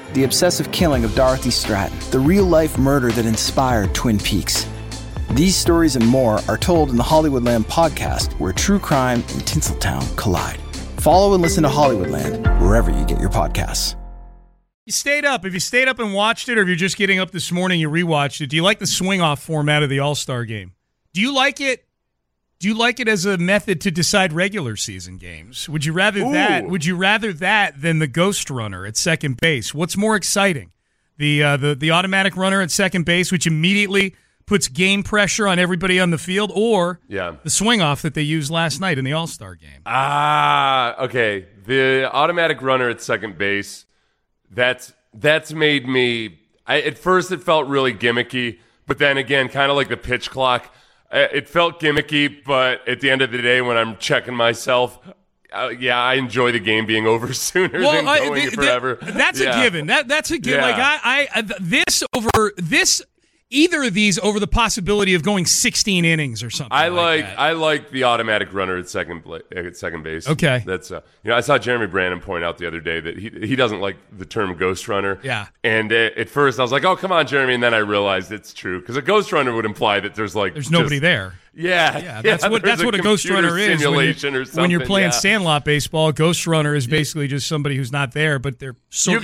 the obsessive killing of Dorothy Stratton, the real-life murder that inspired Twin Peaks. These stories and more are told in the Hollywoodland podcast, where true crime and Tinseltown collide. Follow and listen to Hollywoodland wherever you get your podcasts. You stayed up. If you stayed up and watched it, or if you're just getting up this morning, you rewatched it, do you like the swing-off format of the All-Star game? Do you like it? Do you like it as a method to decide regular season games? Would you rather that? Would you rather that than the ghost runner at second base? What's more exciting? The automatic runner at second base, which immediately puts game pressure on everybody on the field, or the swing-off that they used last night in the All-Star game? Okay. The automatic runner at second base, that's made me... at first it felt really gimmicky, but then again, kind of like the pitch clock, it felt gimmicky, but at the end of the day, when I'm checking myself, I enjoy the game being over sooner than going forever. That's a given. That's a given. Yeah. Like either of these over the possibility of going 16 innings or something. I like the automatic runner at second base. Okay, that's I saw Jeremy Brandon point out the other day that he doesn't like the term ghost runner. Yeah, and at first I was like, oh come on, Jeremy, and then I realized it's true, because a ghost runner would imply that there's nobody there. Yeah, that's what a ghost runner is. When you're playing Sandlot baseball, a ghost runner is basically just somebody who's not there, but they're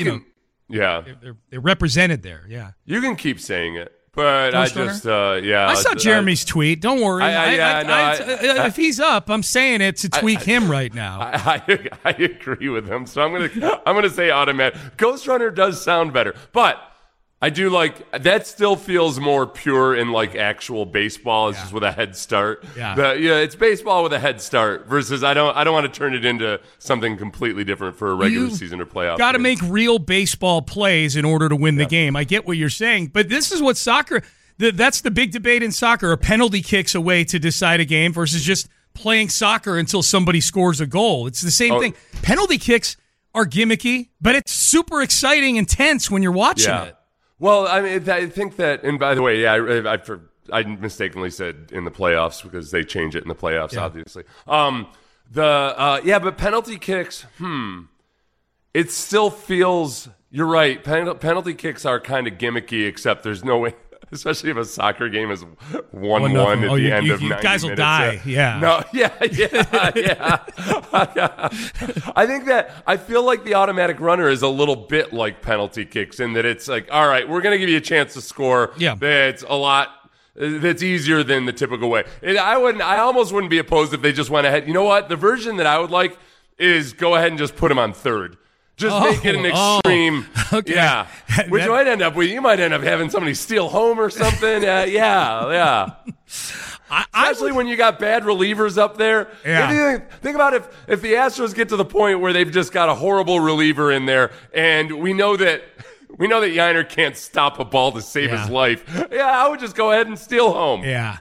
they're represented there. Yeah, you can keep saying it. But I saw Jeremy's tweet. Don't worry. If he's up, I'm saying it to tweak him right now. I agree with him. So I'm gonna say automatic. Ghost Runner does sound better, but I do like that. Still feels more pure in like actual baseball. It's just with a head start. It's baseball with a head start versus I don't want to turn it into something completely different for a regular season or playoff. Got to make real baseball plays in order to win the game. I get what you're saying, but this is what soccer. That's the big debate in soccer: are penalty kicks a way to decide a game versus just playing soccer until somebody scores a goal? It's the same thing. Penalty kicks are gimmicky, but it's super exciting and tense when you're watching it. Well, I mean, I think that, and by the way, I mistakenly said in the playoffs because they change it in the playoffs, obviously. But penalty kicks, it still feels, you're right, penalty kicks are kind of gimmicky, except there's no way, especially if a soccer game is 1-1 at the end of 90 minutes. Guys will die, I feel like the automatic runner is a little bit like penalty kicks in that it's like, all right, we're going to give you a chance to score. That's a lot. That's easier than the typical way. I almost wouldn't be opposed if they just went ahead. You know what? The version that I would like is go ahead and just put him on third. Just make it an extreme, Which you might end up having somebody steal home or something. Especially when you got bad relievers up there. Think about if the Astros get to the point where they've just got a horrible reliever in there, and we know that Yainer can't stop a ball to save his life. I would just go ahead and steal home.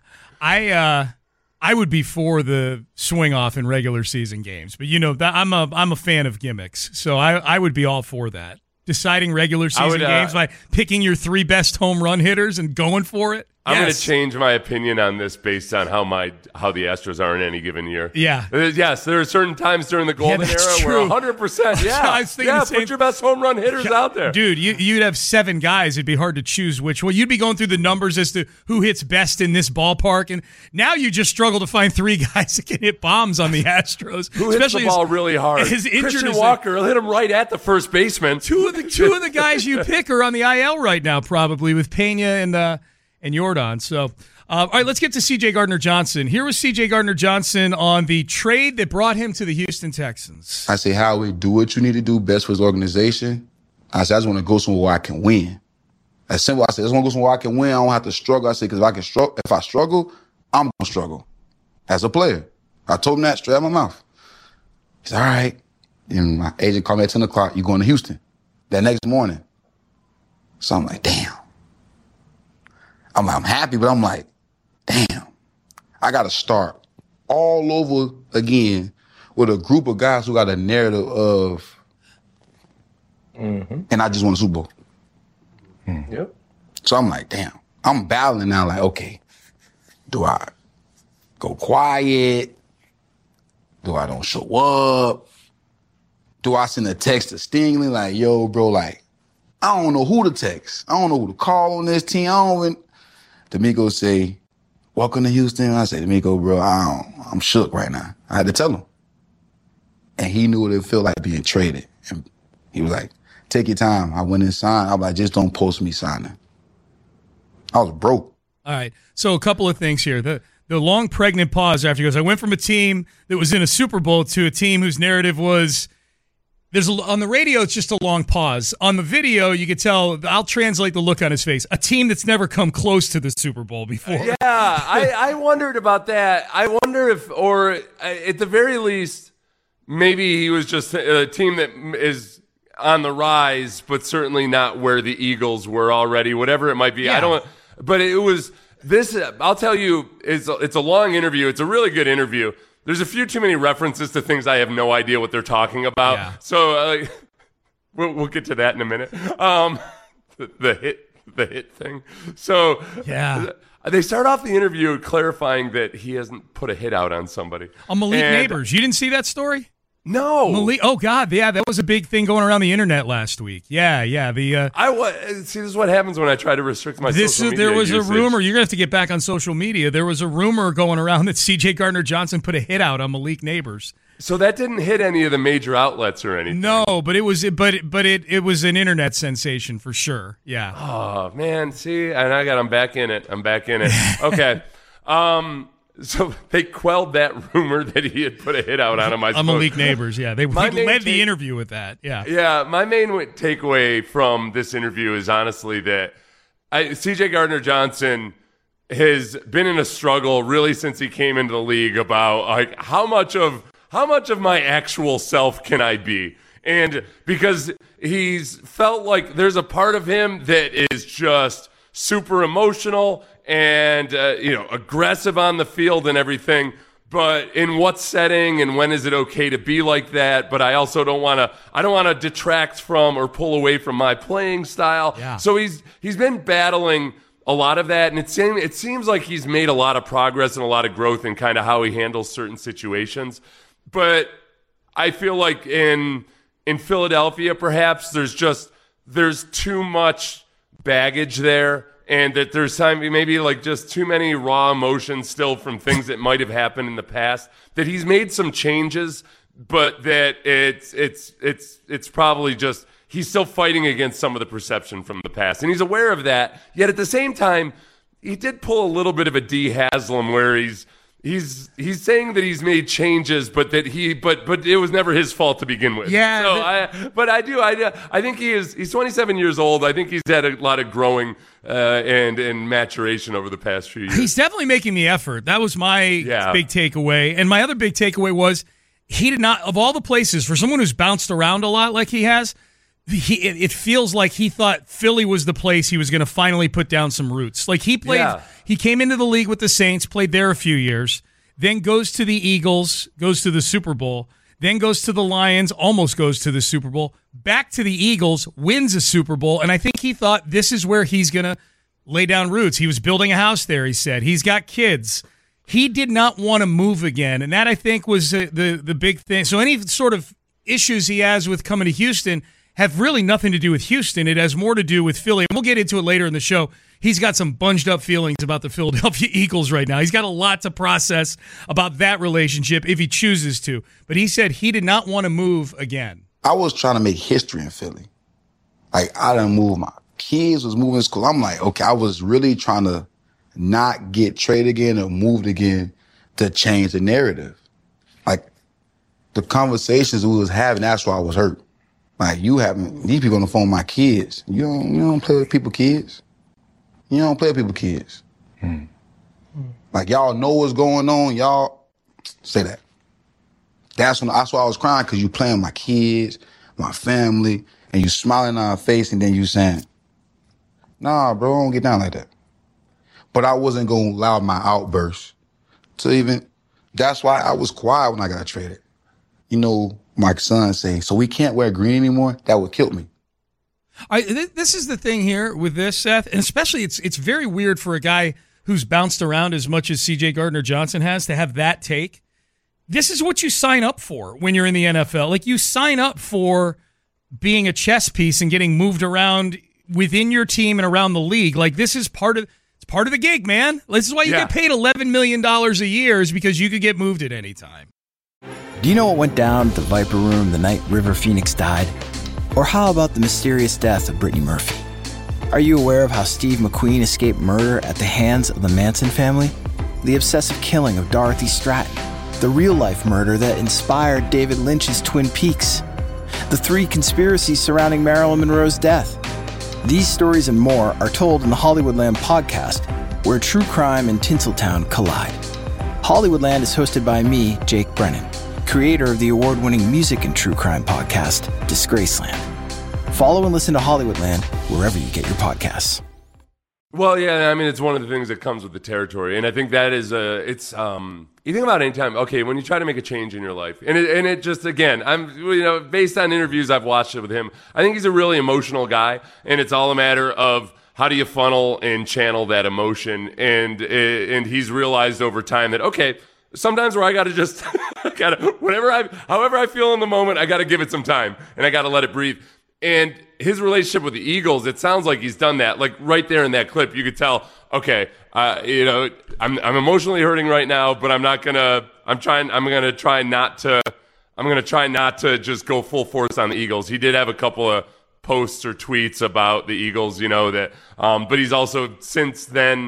I would be for the swing off in regular season games, but I'm a fan of gimmicks, so I would be all for that. Deciding regular season games by picking your 3 best home run hitters and going for it. I'm going to change my opinion on this based on how the Astros are in any given year. Yes, there are certain times during the golden era where 100%. Put your best home run hitters out there. Dude, you'd have 7 guys. It'd be hard to choose which one. You'd be going through the numbers as to who hits best in this ballpark, and now you just struggle to find 3 guys that can hit bombs on the Astros. Who hits the ball really hard? Christian Walker will hit him right at the first baseman. Two of the guys you pick are on the IL right now, probably, with Pena and Jordan. So, all right, let's get to C.J. Gardner-Johnson. Here was C.J. Gardner-Johnson on the trade that brought him to the Houston Texans. I say, Howie, do what you need to do best for his organization. I said, I just want to go somewhere where I can win. As simple. I said, I just want to go somewhere where I can win. I don't have to struggle. I said, because if I struggle, I'm going to struggle as a player. I told him that straight out of my mouth. He said, all right. And my agent called me at 10 o'clock. You going to Houston that next morning. So I'm like, damn. I'm happy, but I'm like, damn, I got to start all over again with a group of guys who got a narrative of, and I just won a Super Bowl. Yep. So I'm like, damn, I'm battling now. Like, okay, do I go quiet? Do I don't show up? Do I send a text to Stingley like, yo, bro, like, I don't know who to text. I don't know who to call on this team. D'Amico say, welcome to Houston. I say, D'Amico, bro, I'm shook right now. I had to tell him. And he knew what it felt like being traded. And he was like, take your time. I went and signed. I was like, just don't post me signing. I was broke. All right. So a couple of things here. The long pregnant pause after he goes, I went from a team that was in a Super Bowl to a team whose narrative was, on the radio, it's just a long pause. On the video, you could tell, I'll translate the look on his face, a team that's never come close to the Super Bowl before. Yeah, I wondered about that. I wonder if, or at the very least, maybe he was just a team that is on the rise, but certainly not where the Eagles were already, whatever it might be. Yeah. But it was this, I'll tell you, it's a long interview. It's a really good interview. There's a few too many references to things I have no idea what they're talking about. Yeah. So we'll get to that in a minute. The hit thing. So yeah. They start off the interview clarifying that he hasn't put a hit out on somebody. On Malik Neighbors. You didn't see that story? No. Malik, oh, God. Yeah, that was a big thing going around the internet last week. Yeah. See, this is what happens when I try to restrict my social media There was usage. a rumor. You're going to have to get back on social media. There was a rumor going around that C.J. Gardner-Johnson put a hit out on Malik Neighbors. So that didn't hit any of the major outlets or anything. No, but it was an internet sensation for sure. Yeah. Oh, man. See, and I'm back in it. Okay. So they quelled that rumor that he had put a hit out on him. On Malik Neighbors, yeah. They led the interview with that, yeah. Yeah, my main takeaway from this interview is honestly that C.J. Gardner-Johnson has been in a struggle really since he came into the league about like how much of my actual self can I be? And because he's felt like there's a part of him that is just super emotional and aggressive on the field and everything, but in what setting and when is it okay to be like that? But I also don't want to detract from or pull away from my playing style. Yeah. So he's been battling a lot of that, and it seems like he's made a lot of progress and a lot of growth in kind of how he handles certain situations. But I feel like in Philadelphia, perhaps there's too much baggage there. And that there's maybe like just too many raw emotions still from things that might have happened in the past. That he's made some changes, but that it's probably just he's still fighting against some of the perception from the past, and he's aware of that. Yet at the same time, he did pull a little bit of a D. Haslam where he's saying that he's made changes, but that but it was never his fault to begin with. Yeah. So I think he's 27 years old. I think he's had a lot of growing and maturation over the past few years. He's definitely making the effort. That was my big takeaway. And my other big takeaway was he did not, of all the places, for someone who's bounced around a lot like he has, it feels like he thought Philly was the place he was going to finally put down some roots. Like he came into the league with the Saints, played there a few years, then goes to the Eagles, goes to the Super Bowl, then goes to the Lions, almost goes to the Super Bowl, back to the Eagles, wins a Super Bowl, and I think he thought this is where he's going to lay down roots. He was building a house there, he said. He's got kids. He did not want to move again, and that I think was the big thing. So any sort of issues he has with coming to Houston have really nothing to do with Houston. It has more to do with Philly. And we'll get into it later in the show. He's got some bunged up feelings about the Philadelphia Eagles right now. He's got a lot to process about that relationship if he chooses to. But he said he did not want to move again. I was trying to make history in Philly. Like, I done moved. My kids was moving to school. I'm like, okay, I was really trying to not get traded again or moved again to change the narrative. Like, the conversations we was having, that's why I was hurt. Like, these people on the phone with my kids. You don't play with people's kids. You don't play with people's kids. Like, y'all know what's going on. Y'all say that. That's why I was crying, because you playing my kids, my family, and you smiling on our face, and then you saying, nah, bro, I don't get down like that. But I wasn't going to allow my outburst to even, that's why I was quiet when I got traded. My son say, so we can't wear green anymore? That would kill me. This is the thing here with this, Seth, and especially it's very weird for a guy who's bounced around as much as C.J. Gardner-Johnson has to have that take. This is what you sign up for when you're in the NFL. Like, you sign up for being a chess piece and getting moved around within your team and around the league. Like, this is part of the gig, man. This is why you get paid $11 million a year, is because you could get moved at any time. Do you know what went down at the Viper Room the night River Phoenix died? Or how about the mysterious death of Brittany Murphy? Are you aware of how Steve McQueen escaped murder at the hands of the Manson family? The obsessive killing of Dorothy Stratton? The real-life murder that inspired David Lynch's Twin Peaks? The 3 conspiracies surrounding Marilyn Monroe's death? These stories and more are told in the Hollywoodland podcast, where true crime and Tinseltown collide. Hollywoodland is hosted by me, Jake Brennan, creator of the award-winning music and true crime podcast, Disgraceland. Follow and listen to Hollywoodland wherever you get your podcasts. Well, yeah, I mean, it's one of the things that comes with the territory, and I think that is you think about it anytime. Okay, when you try to make a change in your life, and it just, again, based on interviews I've watched it with him, I think he's a really emotional guy, and it's all a matter of how do you funnel and channel that emotion, and he's realized over time that, okay, sometimes where I got to just, however I feel in the moment, I got to give it some time, and I got to let it breathe. And his relationship with the Eagles, it sounds like he's done that. Like right there in that clip, you could tell, okay, I'm emotionally hurting right now, but I'm going to try not to just go full force on the Eagles. He did have a couple of posts or tweets about the Eagles, but he's also since then,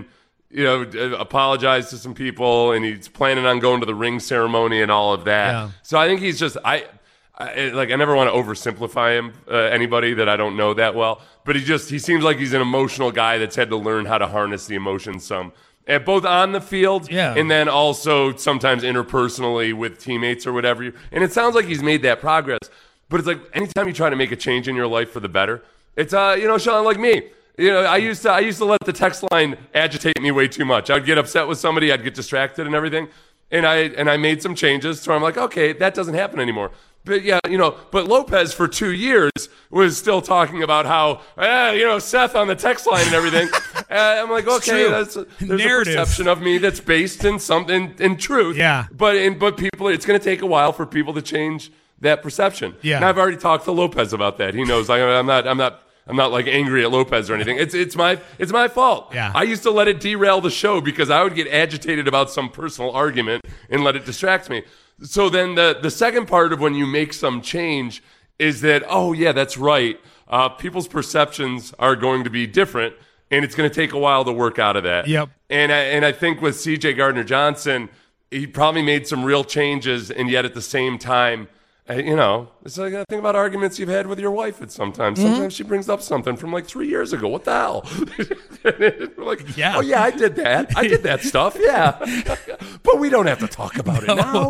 apologized to some people, and he's planning on going to the ring ceremony and all of that. Yeah. So I think he's just, I never want to oversimplify him, anybody that I don't know that well, but he seems like he's an emotional guy that's had to learn how to harness the emotions some, and both on the field, and then also sometimes interpersonally with teammates or whatever. And it sounds like he's made that progress, but it's like anytime you try to make a change in your life for the better, it's, Sean, like me. I used to let the text line agitate me way too much. I'd get upset with somebody, I'd get distracted and everything. And I made some changes to where I'm like, okay, that doesn't happen anymore. But but Lopez for 2 years was still talking about how, Seth on the text line and everything. I'm like, okay, there's narrative. A perception of me that's based in something, in truth. Yeah. But people, it's going to take a while for people to change that perception. Yeah. And I've already talked to Lopez about that. He knows I'm not like angry at Lopez or anything. It's my fault. Yeah. I used to let it derail the show because I would get agitated about some personal argument and let it distract me. So then the second part of when you make some change is that, oh yeah, that's right. People's perceptions are going to be different, and it's going to take a while to work out of that. Yep. And I think with C.J. Gardner-Johnson, he probably made some real changes, and yet at the same time, it's like, think about arguments you've had with your wife at sometimes. Sometimes she brings up something from like 3 years ago. What the hell? We're like, yeah. Oh, yeah, I did that. I did that stuff, yeah. But we don't have to talk about it now.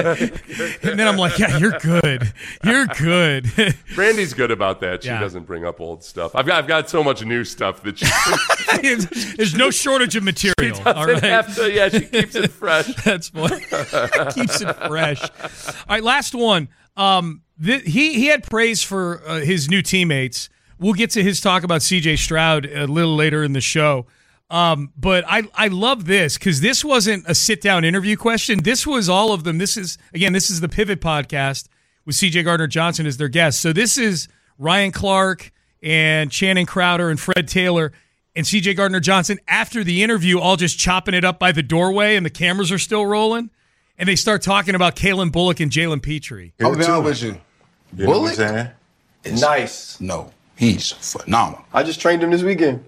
And then I'm like, yeah, you're good. You're good. Brandy's good about that. She doesn't bring up old stuff. I've got so much new stuff that she... There's no shortage of material. She doesn't have to, she keeps it fresh. That's funny. Keeps it fresh. All right, last one. He had praise for his new teammates. We'll get to his talk about C.J. Stroud a little later in the show. But I love this because this wasn't a sit-down interview question. This was all of them. This is the Pivot Podcast with C.J. Gardner-Johnson as their guest. So this is Ryan Clark and Channing Crowder and Fred Taylor and C.J. Gardner-Johnson after the interview, all just chopping it up by the doorway and the cameras are still rolling. And they start talking about Kalen Bullock and Jalen Petrie. I'll be honest with you. Bullock is nice. No, he's phenomenal. I just trained him this weekend.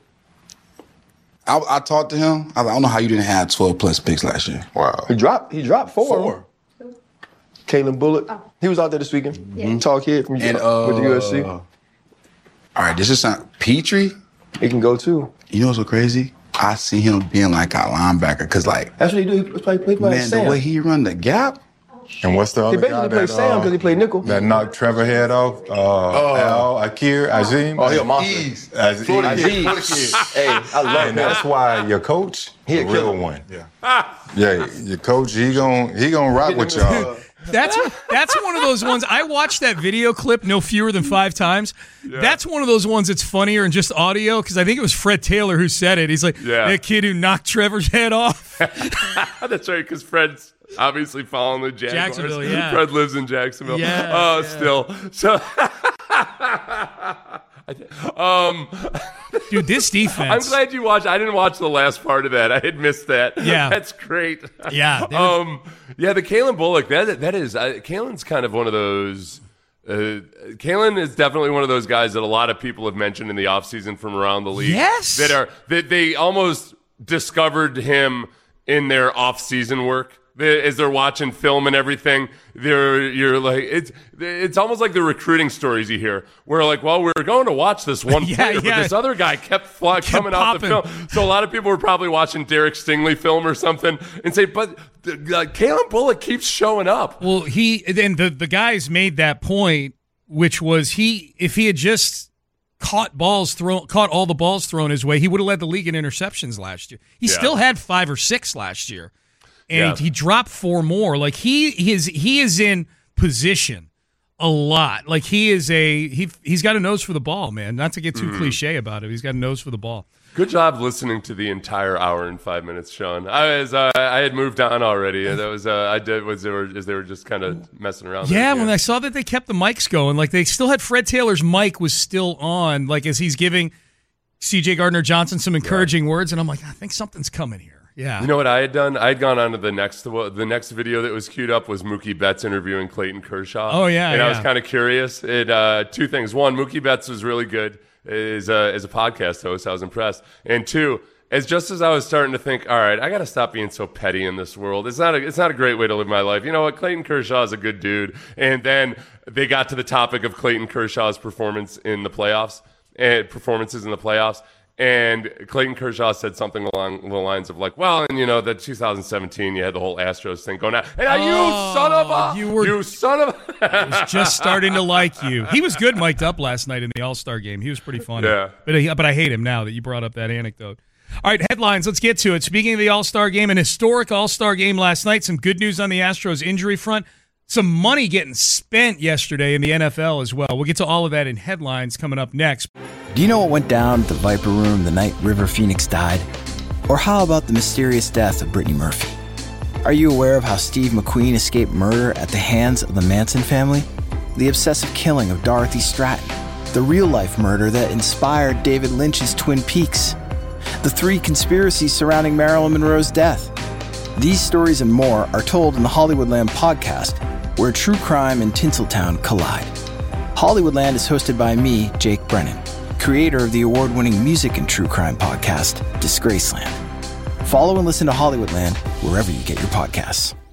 I talked to him. I don't know how you didn't have 12-plus picks last year. Wow. He dropped four. Kalen Bullock. He was out there this weekend. Mm-hmm. Tall kid with the USC. All right, this is Petrie. He can go too. You know what's so crazy? I see him being like a linebacker because, like, that's what he do. He play man, Sam. The way he run the gap. And what's the other guy? He basically played Sam because he played nickel. That knocked Trevor head off. Azim. Oh, he a monster. Azim. Hey, I love him. That's why your coach, the real one. Yeah, your coach, he gonna rock with y'all. That's one of those ones. I watched that video clip no fewer than 5 times. Yeah. That's one of those ones that's funnier in just audio because I think it was Fred Taylor who said it. He's like, that kid who knocked Trevor's head off. That's right, because Fred's obviously following the Jaguars. Jacksonville, yeah. Fred lives in Jacksonville. Yeah, still. So Dude, this defense. I'm glad you watched. I didn't watch the last part of that. I had missed that. Yeah, that's great. Yeah. The Kalen Bullock. That is. Kalen's kind of one of those. Kalen is definitely one of those guys that a lot of people have mentioned in the offseason from around the league. Yes. That they almost discovered him in their offseason work. As they're watching film and everything, you're like, it's almost like the recruiting stories you hear, where like, well, we're going to watch this one player, but this other guy kept coming off the film. So a lot of people were probably watching Derek Stingley film or something and say, but Kalen Bullock keeps showing up. Well, the guys made that point, which was if he had just caught all the balls thrown his way, he would have led the league in interceptions last year. He still had 5 or 6 last year. And he dropped 4 more. Like he is in position a lot. Like he's got a nose for the ball, man. Not to get too cliche about it. He's got a nose for the ball. Good job listening to the entire hour and 5 minutes, Sean. I had moved on already, and that was they were just kind of messing around. Yeah, when I saw that they kept the mics going, like they still had Fred Taylor's mic was still on, like as he's giving C.J. Gardner-Johnson some encouraging words, and I'm like, I think something's coming here. Yeah. You know what I had done? I had gone on to the next video that was queued up was Mookie Betts interviewing Clayton Kershaw. Oh, yeah. And I was kind of curious. 2 things. 1, Mookie Betts was really good as a podcast host. I was impressed. And 2, just as I was starting to think, all right, I got to stop being so petty in this world. It's not a great way to live my life. You know what? Clayton Kershaw is a good dude. And then they got to the topic of Clayton Kershaw's performances in the playoffs. And Clayton Kershaw said something along the lines of like, well, and the 2017, you had the whole Astros thing going on. And you son of a... I was just starting to like you. He was good mic'd up last night in the All-Star game. He was pretty funny. Yeah. But I hate him now that you brought up that anecdote. All right, headlines. Let's get to it. Speaking of the All-Star game, an historic All-Star game last night. Some good news on the Astros injury front. Some money getting spent yesterday in the NFL as well. We'll get to all of that in headlines coming up next. Do you know what went down at the Viper Room the night River Phoenix died? Or how about the mysterious death of Brittany Murphy? Are you aware of how Steve McQueen escaped murder at the hands of the Manson family? The obsessive killing of Dorothy Stratton? The real-life murder that inspired David Lynch's Twin Peaks? The 3 conspiracies surrounding Marilyn Monroe's death? These stories and more are told in the Hollywoodland podcast, where true crime and Tinseltown collide. Hollywoodland is hosted by me, Jake Brennan, creator of the award-winning music and true crime podcast, Disgraceland. Follow and listen to Hollywoodland wherever you get your podcasts.